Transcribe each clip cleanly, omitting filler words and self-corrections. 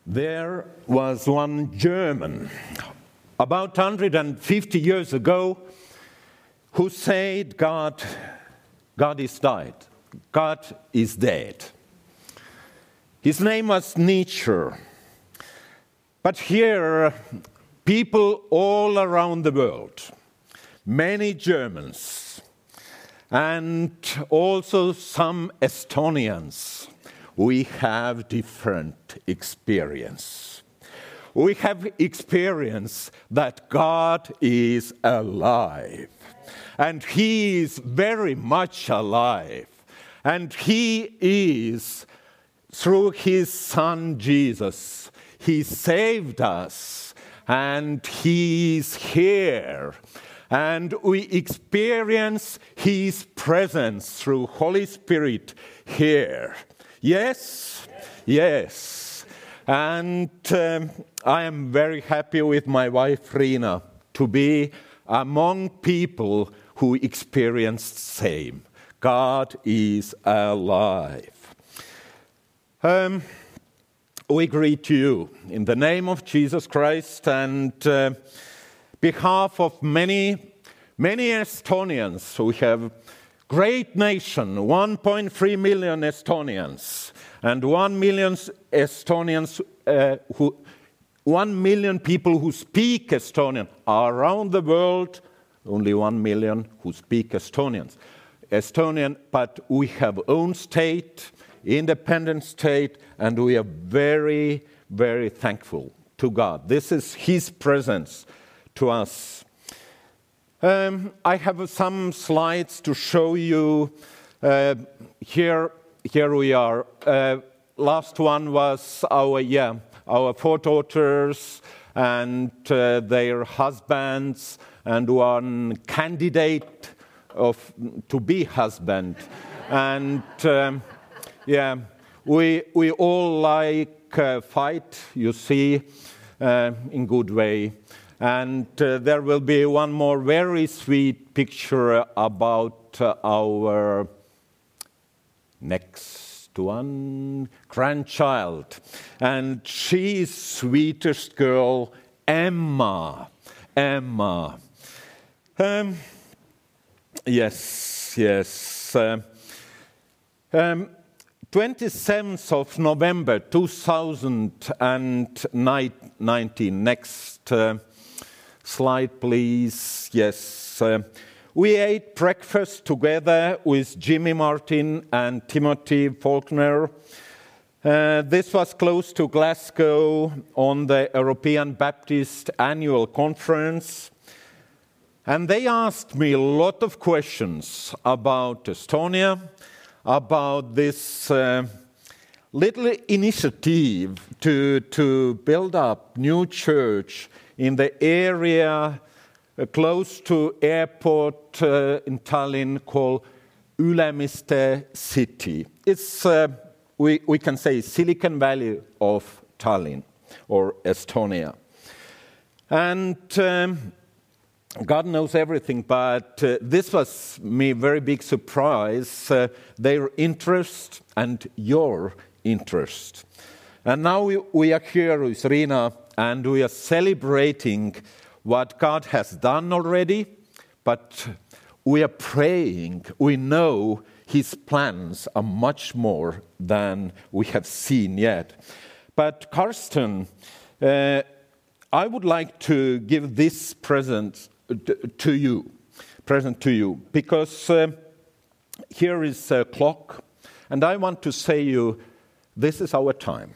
There was one German about 150 years ago who said God is died. God is dead. His name was Nietzsche. But here, people all around the world, many Germans, and also some Estonians, we have different experience. We have experience that God is alive. And He is very much alive. And He is, through His Son Jesus, He saved us. And He is here. And we experience His presence through Holy Spirit here. Yes? Yes. And I am very happy with my wife Rina to be among people who experienced same. God is alive. We greet you in the name of Jesus Christ and behalf of many Estonians. We have great nation, 1.3 million Estonians, and 1 million Estonians 1 million people who speak Estonian around the world. Only 1 million who speak Estonian, but we have own state, independent state, and we are very, very thankful to God. This is His presence to us. I have some slides to show you. Here we are. Last one was our four daughters and their husbands, and one candidate to be husband. And we all like fight, you see, in good way. And there will be one more very sweet picture about our next one, grandchild. And she is sweetest girl, Emma. Yes. 27th of November 2019. Next slide, please. Yes. We ate breakfast together with Jimmy Martin and Timothy Faulkner. This was close to Glasgow on the European Baptist Annual Conference. And they asked me a lot of questions about Estonia, about this little initiative to build up new church in the area close to airport in Tallinn called Ülemiste City. It's, we can say, Silicon Valley of Tallinn or Estonia. And God knows everything, but this was me very big surprise, their interest and your interest. And now we are here with Rina, and we are celebrating what God has done already, but we are praying. We know His plans are much more than we have seen yet. But Karsten, I would like to give this present to you, because here is a clock, and I want to say you, this is our time.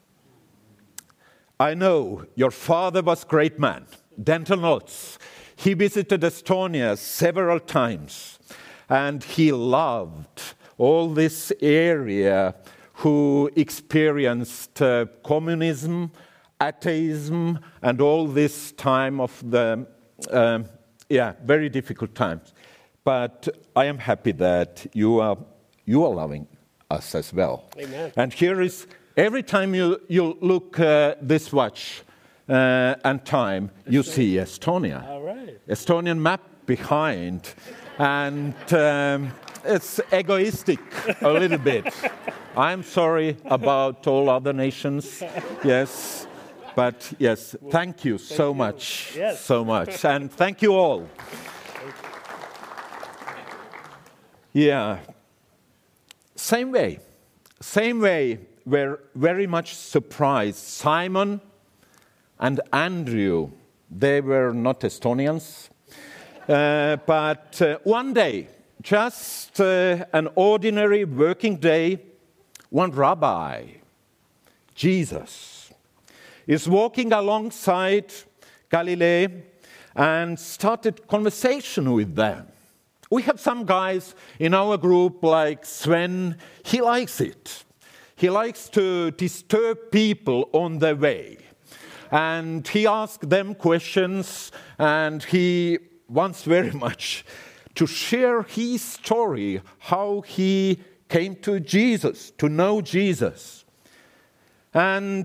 I know your father was a great man, dental notes. He visited Estonia several times, and he loved all this area who experienced communism, atheism, and all this time of the very difficult times. But I am happy that you are loving us as well. Amen. And here is, every time you look this watch and time, you see Estonia. All right. Estonian map behind. And it's egoistic a little bit. I'm sorry about all other nations. Yes. But yes, thank you so much. Yes. So much. And thank you all. Yeah. Same way, we're very much surprised. Simon and Andrew, they were not Estonians, but one day, just an ordinary working day, one rabbi, Jesus, is walking alongside Galilee and started conversation with them. We have some guys in our group like Sven. He likes it. He likes to disturb people on their way. And he asks them questions, and he wants very much to share his story, how he came to Jesus, to know Jesus. And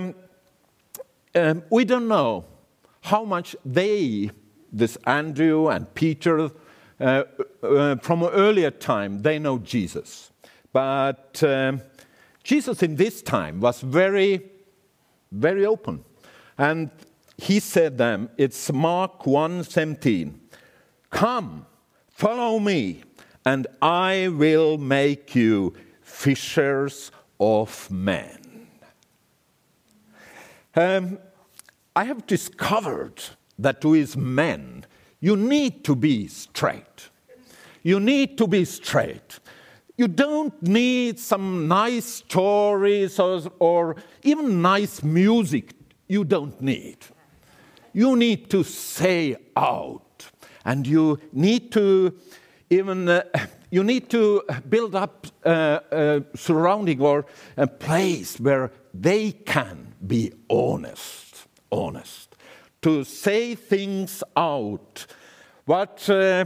we don't know how much this Andrew and Peter, from an earlier time, they know Jesus. But Jesus in this time was very, very open. And he said them, it's Mark 1:17, "Come, follow me, and I will make you fishers of men." I have discovered that with men, you need to be straight. You need to be straight. You don't need some nice stories or even nice music. You don't need. You need to say out. And you need to build up a surrounding or a place where they can be honest. To say things out, what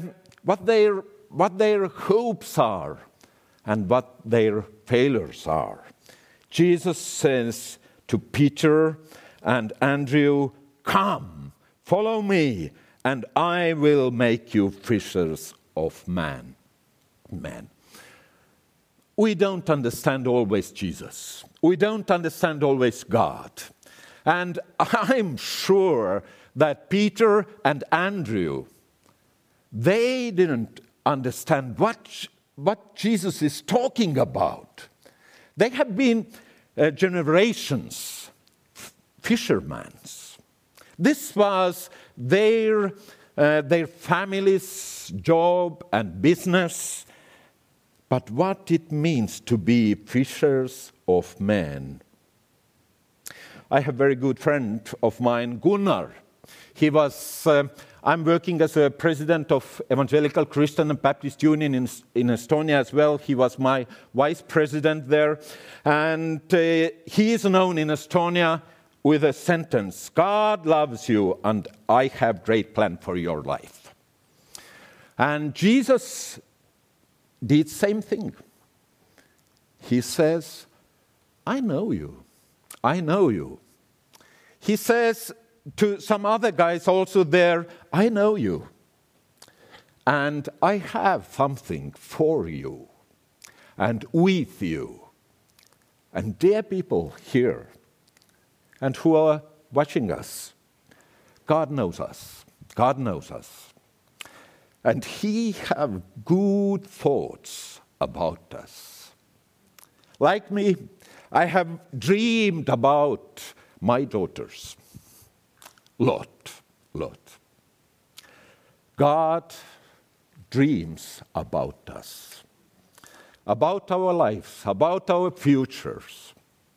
their hopes are and what their failures are. Jesus says to Peter and Andrew, "Come, follow me, and I will make you fishers of men." We don't understand always Jesus. We don't understand always God. And I'm sure that Peter and Andrew, they didn't understand what Jesus is talking about. They have been generations fishermen. This was their family's job and business. But what it means to be fishers of men. I have a very good friend of mine, Gunnar. I'm working as a president of Evangelical Christian and Baptist Union in Estonia as well. He was my vice president there. And he is known in Estonia with a sentence, "God loves you and I have great plan for your life." And Jesus did the same thing. He says, "I know you. I know you." He says to some other guys also there, "I know you. And I have something for you and with you." And dear people here and who are watching us, God knows us. God knows us. And He has good thoughts about us. Like me, I have dreamed about my daughters. Lot. God dreams about us, about our lives, about our futures.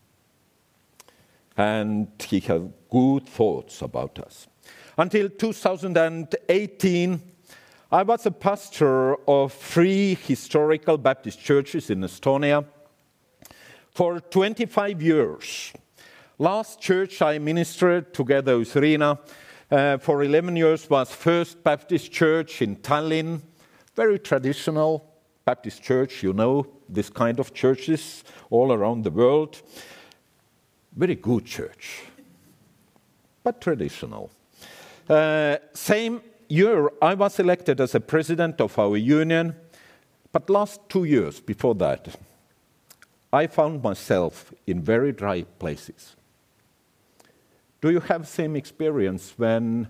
And He has good thoughts about us. Until 2018, I was a pastor of 3 historical Baptist churches in Estonia for 25 years. Last church I ministered together with Riina for 11 years was First Baptist Church in Tallinn. Very traditional Baptist church, you know, this kind of churches all around the world. Very good church, but traditional. Same year, I was elected as a president of our union, But last 2 years before that, I found myself in very dry places. Do you have same experience when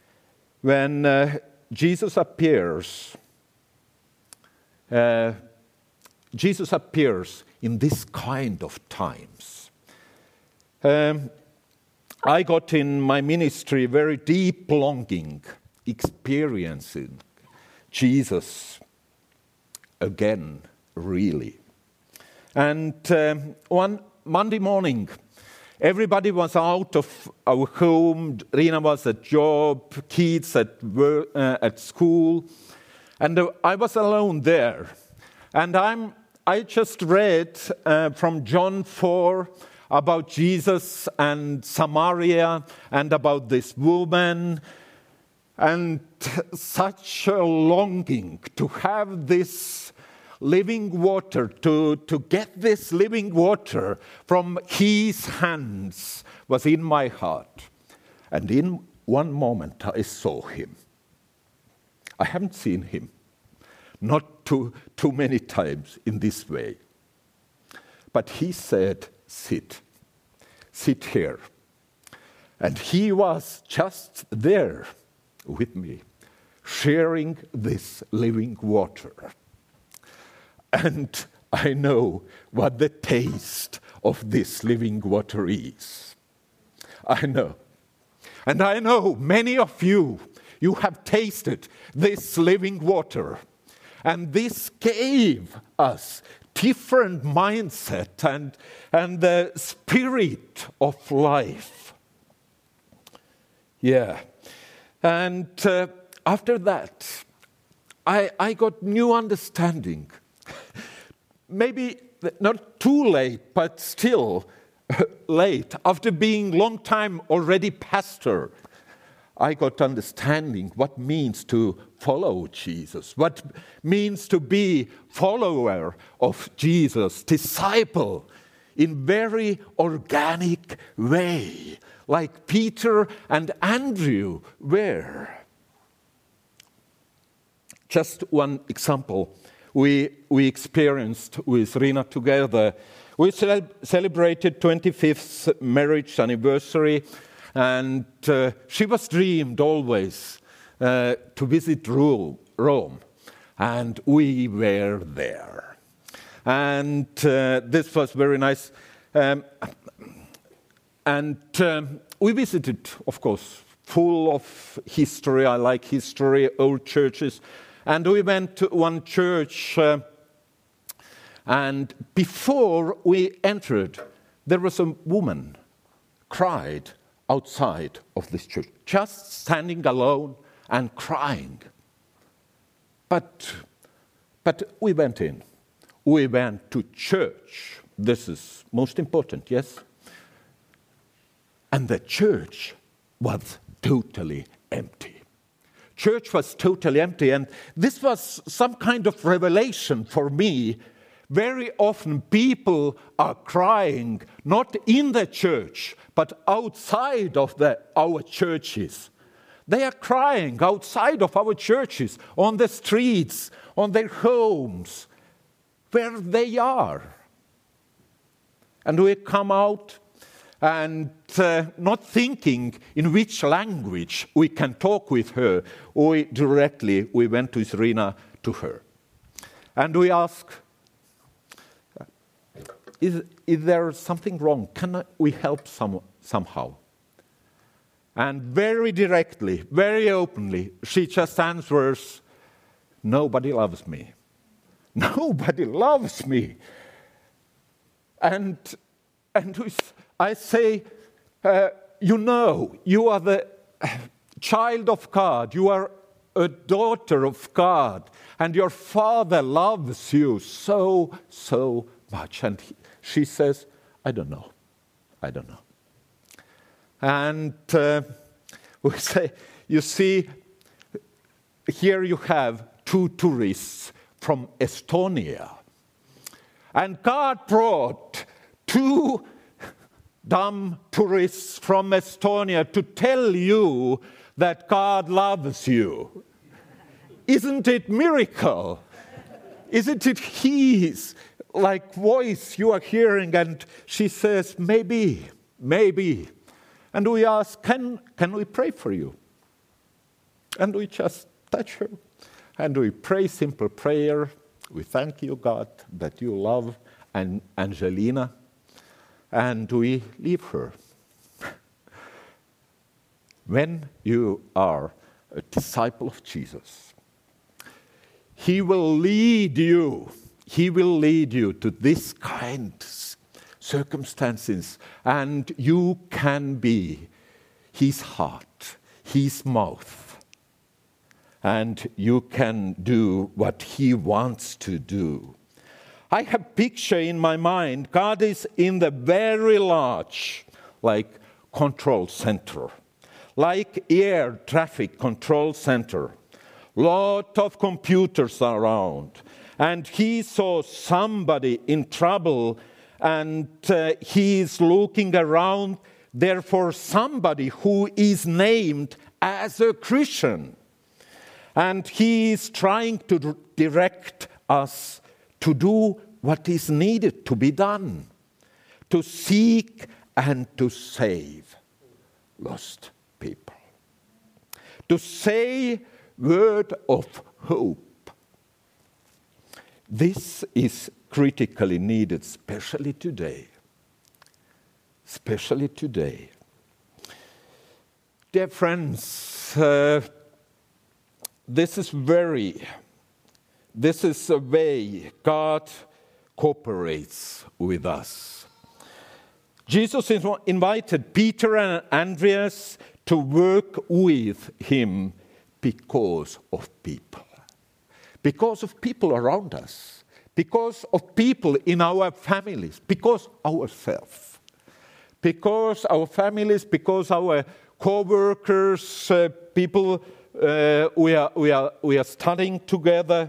Jesus appears? Jesus appears in this kind of times. I got in my ministry very deep longing, experiencing Jesus again, really. And one Monday morning, everybody was out of our home. Rina was at job, kids at work, at school, and I was alone there. And I just read from John 4 about Jesus and Samaria and about this woman, and such a longing to have this living water, to get this living water from his hands was in my heart. And in one moment I saw him. I haven't seen him, not too many times in this way. But he said, sit here. And he was just there with me, sharing this living water. And I know what the taste of this living water is. I know. And I know many of you have tasted this living water. And this gave us different mindset and the spirit of life. Yeah. And after that, I got new understanding. Maybe not too late, but still late. After being long time already pastor, I got understanding what means to follow Jesus, what means to be follower of Jesus, disciple in very organic way, like Peter and Andrew were. Just one example we experienced with Rina together. We celebrated 25th marriage anniversary, and she was dreamed always to visit Rome, and we were there. And this was very nice. And we visited, of course, full of history. I like history, old churches. And we went to one church, and before we entered, there was a woman cried outside of this church, just standing alone and crying. But we went in. We went to church. This is most important, yes? And the church was totally empty. Church was totally empty, and this was some kind of revelation for me. Very often people are crying, not in the church, but outside of our churches. They are crying outside of our churches, on the streets, on their homes, where they are. And we come out and not thinking in which language we can talk with her. We went with Rina to her. And we asked, is there something wrong? Can we help somehow? And very directly, very openly, she just answers, nobody loves me. Nobody loves me. And I say, you are the child of God. You are a daughter of God. And your Father loves you so, so much. And she says, I don't know. And we say, you see, here you have 2 tourists from Estonia. And God brought 2 dumb tourists from Estonia to tell you that God loves you. Isn't it a miracle? Isn't it his voice you are hearing? And she says, maybe. And we ask, can we pray for you? And we just touch her. And we pray simple prayer. We thank you, God, that you love Angelina. And we leave her. When you are a disciple of Jesus, He will lead you. He will lead you to this kind of circumstances, and you can be His heart, His mouth, and you can do what He wants to do. I have a picture in my mind. God is in the very large, control center, like air traffic control center. Lot of computers around. And He saw somebody in trouble, and He is looking around, therefore somebody who is named as a Christian. And He is trying to direct us to do what is needed to be done, to seek and to save lost people, to say word of hope. This is critically needed, especially today. Especially today. Dear friends, this is a way God cooperates with us. Jesus invited Peter and Andreas to work with Him because of people. Because of people around us. Because of people in our families. Because ourselves. Because our families, because our co-workers, people we are studying together.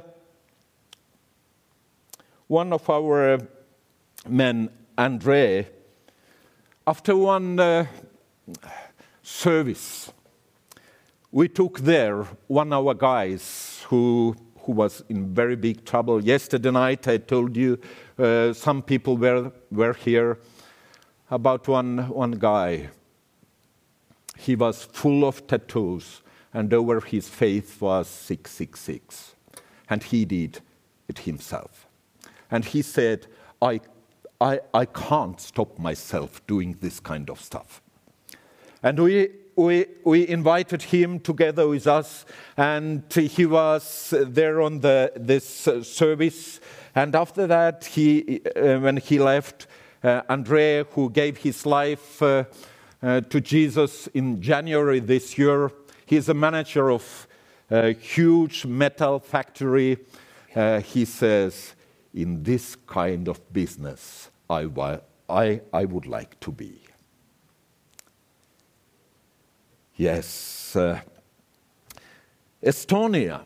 One of our men, Andre, after one service, we took there one of our guys who was in very big trouble. Yesterday night I told you some people were here about one guy. He was full of tattoos, and over his face was 666. And he did it himself. And he said, I can't stop myself doing this kind of stuff. And we invited him together with us, and he was there on this service. And after that, when he left, Andre, who gave his life to Jesus in January this year, he's a manager of a huge metal factory. He says, in this kind of business, I would like to be. Yes, Estonia,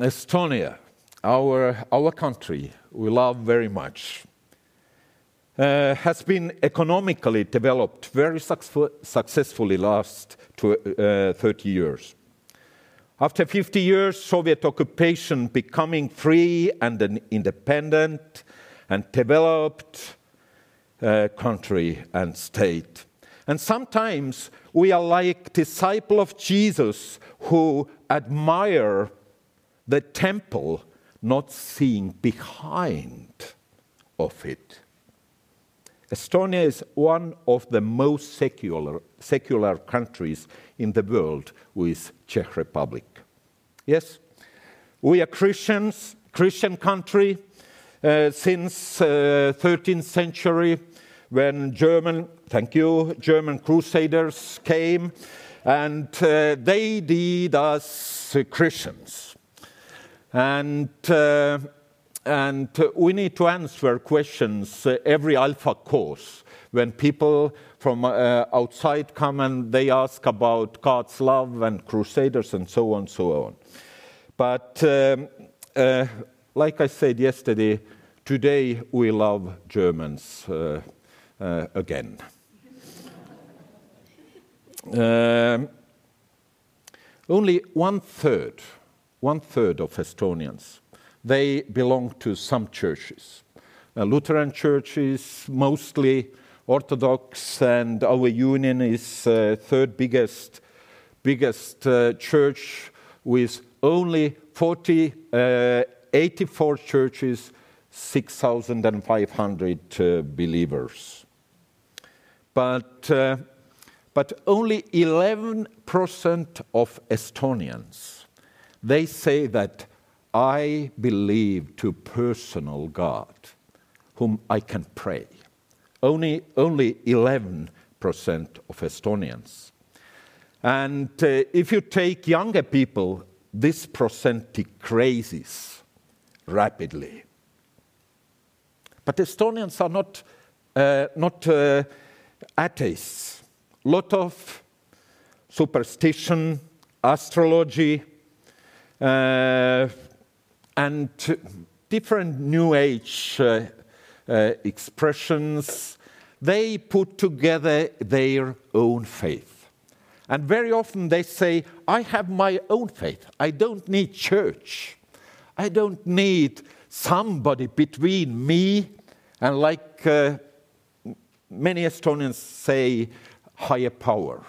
our country, we love very much, has been economically developed very successfully last 30 years. After 50 years, Soviet occupation becoming free and an independent and developed country and state. And sometimes we are like disciples of Jesus who admire the temple, not seeing behind of it. Estonia is one of the most secular countries in the world with Czech Republic. Yes, we are Christian country since 13th century when German crusaders came, and they did us Christians. And we need to answer questions every Alpha course when people from outside come and they ask about God's love and crusaders and so on, so on. But like I said yesterday, today we love Germans again. Only one third of Estonians they belong to some churches. Lutheran churches, mostly Orthodox, and our union is third biggest church with only 84 churches, 6,500 believers. But only 11% of Estonians, they say that I believe to personal God, whom I can pray. Only 11% of Estonians. And if you take younger people, this percent decreases rapidly. But Estonians are not atheists. A lot of superstition, astrology, and different New Age expressions, they put together their own faith. And very often they say, I have my own faith. I don't need church. I don't need somebody between me and, like many Estonians say, higher power.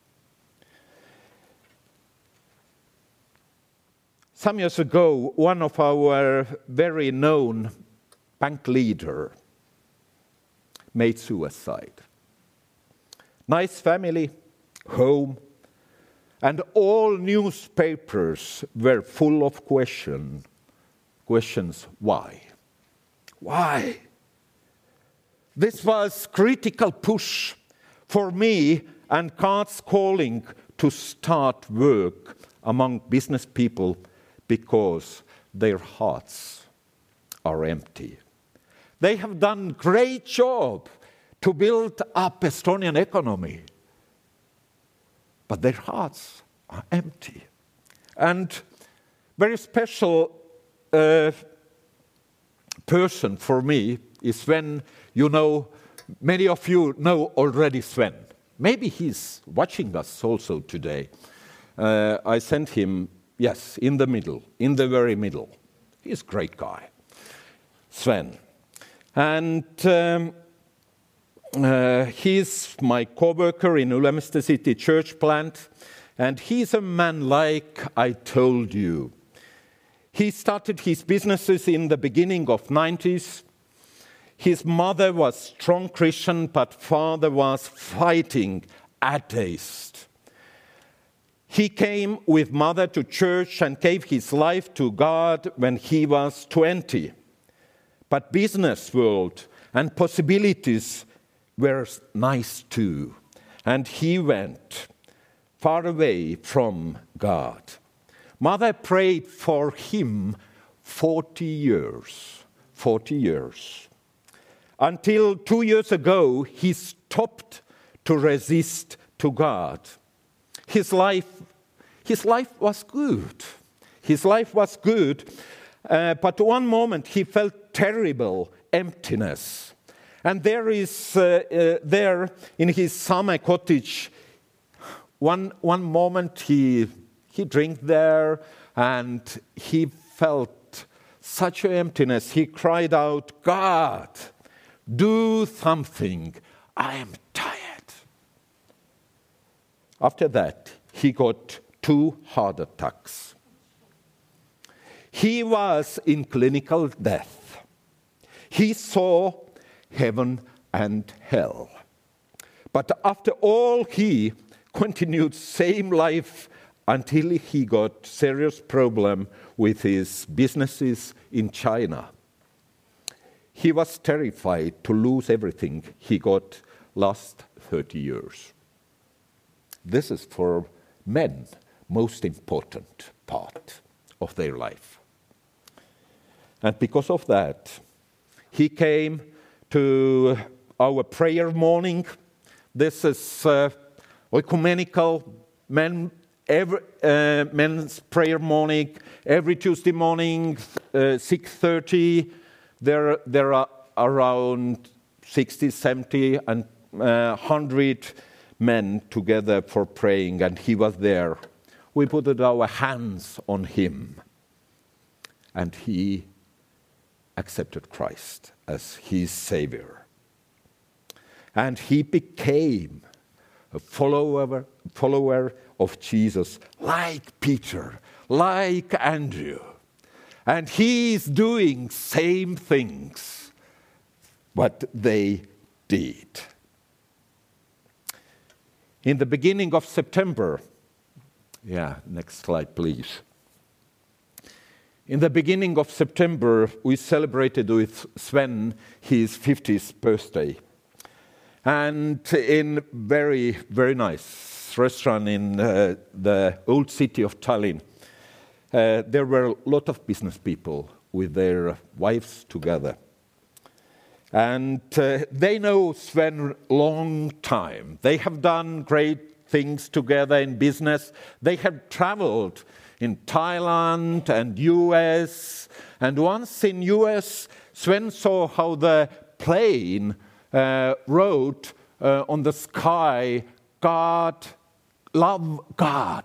Some years ago, one of our very known bank leader made suicide. Nice family, home, and all newspapers were full of questions. Why? Why? This was critical push for me and God's calling to start work among business people because their hearts are empty. They have done great job to build up Estonian economy, but their hearts are empty. And very special person for me is Sven. You know, many of you know already Sven. Maybe he's watching us also today. I sent him, yes, in the very middle. He's a great guy, Sven. And he's my co-worker in Ülemiste City church plant. And he's a man like I told you. He started his businesses in the beginning of 90s. His mother was strong Christian, but father was fighting atheist. He came with mother to church and gave his life to God when he was 20. But business world and possibilities were nice too. And he went far away from God. Mother prayed for him 40 years. 40 years. Until 2 years ago, he stopped to resist to God. His life was good. His life was good, but one moment he felt terrible emptiness. And there is, there in his summer cottage, one moment he drank there and he felt such an emptiness. He cried out, God, do something, I am tired. After that, he got 2 heart attacks. He was in clinical death. He saw heaven and hell. But after all, he continued same life until he got serious problem with his businesses in China. He was terrified to lose everything he got last 30 years. This is for men most important part of their life. And because of that, he came to our prayer morning. This is ecumenical men's prayer morning. Every Tuesday morning, 6:30, there are around 60, 70, and 100 men together for praying, and he was there. We put our hands on him, and he accepted Christ as his Savior. And he became a follower of Jesus, like Peter, like Andrew. And he is doing same things what they did. In the beginning of September, next slide, please. In the beginning of September, we celebrated with Sven his 50th birthday. And in very, very nice restaurant in the old city of Tallinn, there were a lot of business people with their wives together. And they know Sven long time. They have done great things together in business. They have traveled in Thailand and US. And once in US, Sven saw how the plane wrote on the sky, God, love God.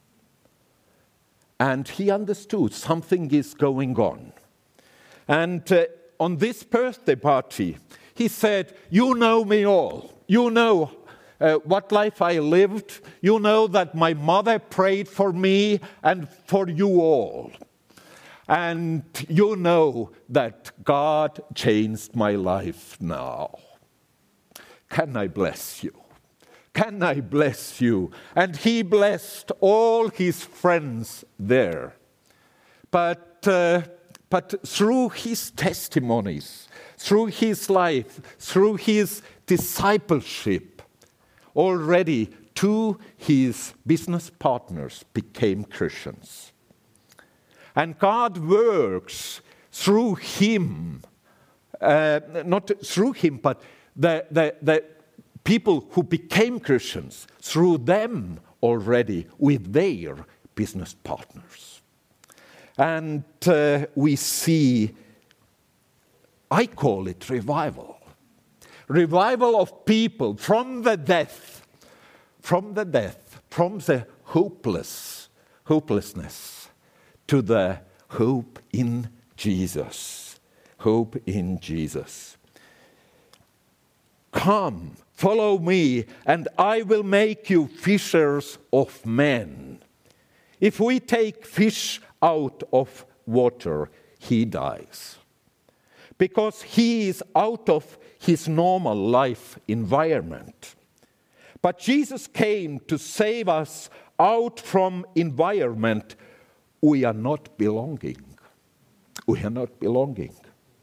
And he understood something is going on. And on this birthday party, he said, you know me all. You know what life I lived. You know that my mother prayed for me and for you all. And you know that God changed my life now. Can I bless you? Can I bless you? And he blessed all his friends there. But through his testimonies, through his life, through his discipleship, already 2 his business partners became Christians. And God works through him, not through him, but the people who became Christians, through them already with their business partners. And we see, I call it revival. Revival of people from the hopelessness to the hope in Jesus. Hope in Jesus. Come, follow me, and I will make you fishers of men. If we take fish out of water, he dies. Because he is out of his normal life environment. But Jesus came to save us out from environment we are not belonging. We are not belonging.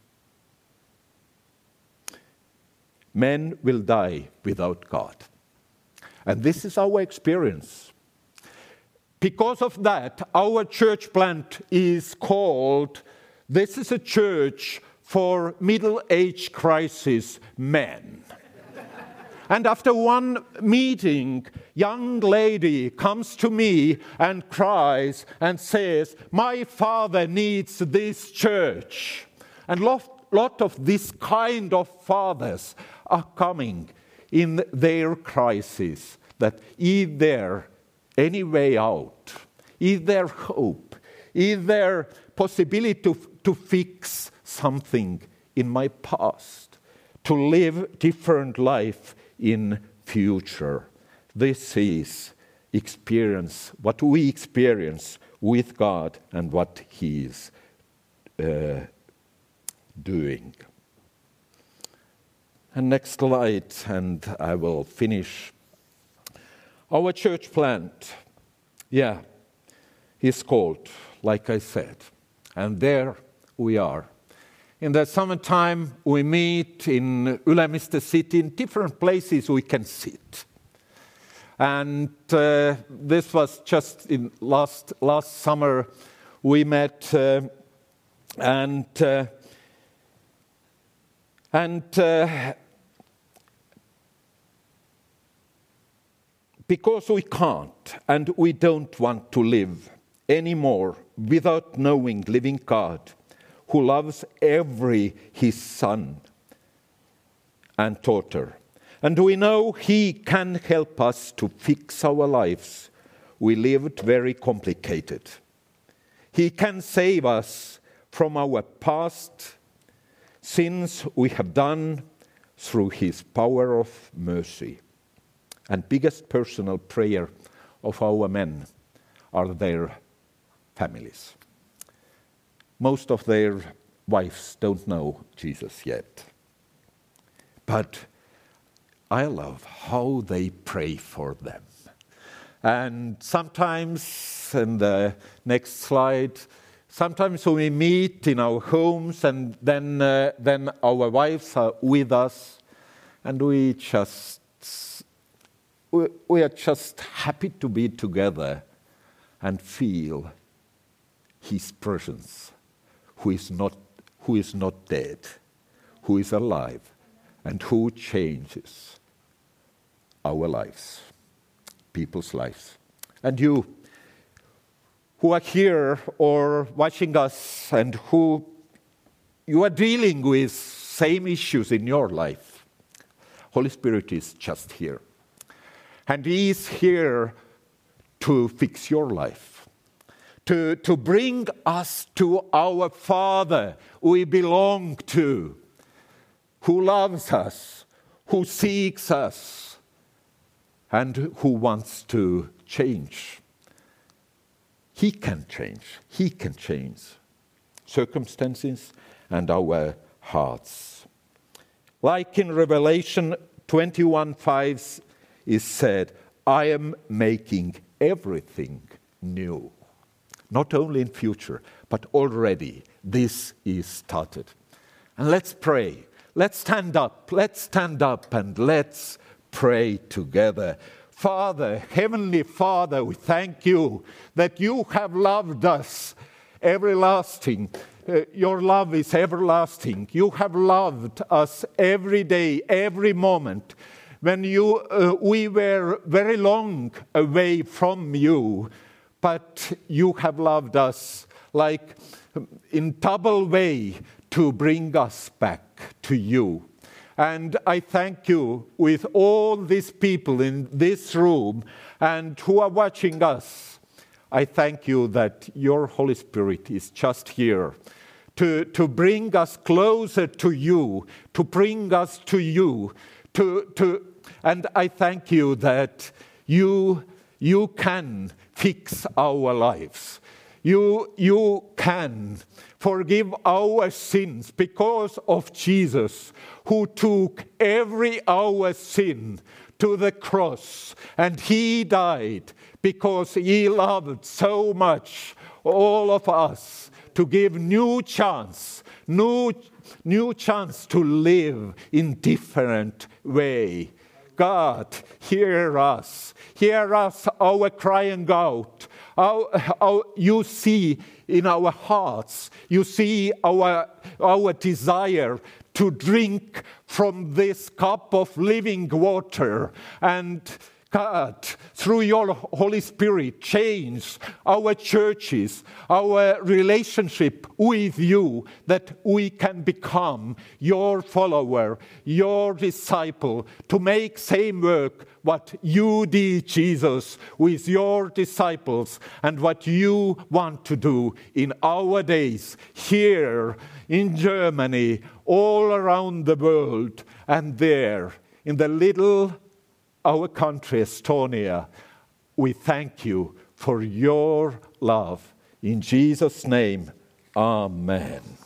Men will die without God. And this is our experience. Because of that, our church plant is called, this is a church for middle-age crisis men. And after one meeting, young lady comes to me and cries and says, my father needs this church. And lot of this kind of fathers are coming in their crisis, that is there any way out? Is there hope? Is there possibility to fix something in my past? To live different life in future? This is experience, what we experience with God and what He is doing. And next slide, and I will finish. Our church plant, is called, like I said, and there we are. In the summertime, we meet in Ülemiste city, in different places we can sit. And this was just in last summer we met, and because we can't and we don't want to live anymore without knowing living God, who loves every his son and daughter. And we know he can help us to fix our lives. We lived very complicated. He can save us from our past sins we have done through his power of mercy. And biggest personal prayer of our men are their families. Most of their wives don't know Jesus yet. But I love how they pray for them. And sometimes, in the next slide, sometimes we meet in our homes and then our wives are with us and we are just happy to be together and feel his presence, who is not dead, who is alive, and who changes our lives, people's lives. And you who are here or watching us and who you are dealing with same issues in your life, Holy Spirit is just here. And he is here to fix your life, to bring us to our Father we belong to, who loves us, who seeks us, and who wants to change. He can change. He can change circumstances and our hearts. Like in Revelation 21:5 is said, I am making everything new. Not only in future, but already this is started. And let's pray. Let's stand up and let's pray together. Father, Heavenly Father, we thank you that you have loved us everlasting. Your love is everlasting. You have loved us every day, every moment. When we were very long away from you, but you have loved us like in double way to bring us back to you. And I thank you with all these people in this room and who are watching us. I thank you that your Holy Spirit is just here to bring us closer to you, to bring us to you, and I thank you that you can fix our lives. You can forgive our sins because of Jesus, who took every our sin to the cross, and he died because he loved so much all of us to give new chance to live in different way. God, hear us, our crying out. You see in our hearts, you see our desire to drink from this cup of living water. And God, through your Holy Spirit, change our churches, our relationship with you, that we can become your follower, your disciple, to make same work what you did, Jesus, with your disciples, and what you want to do in our days, here in Germany, all around the world, and there, in the little our country, Estonia. We thank you for your love. In Jesus' name, amen.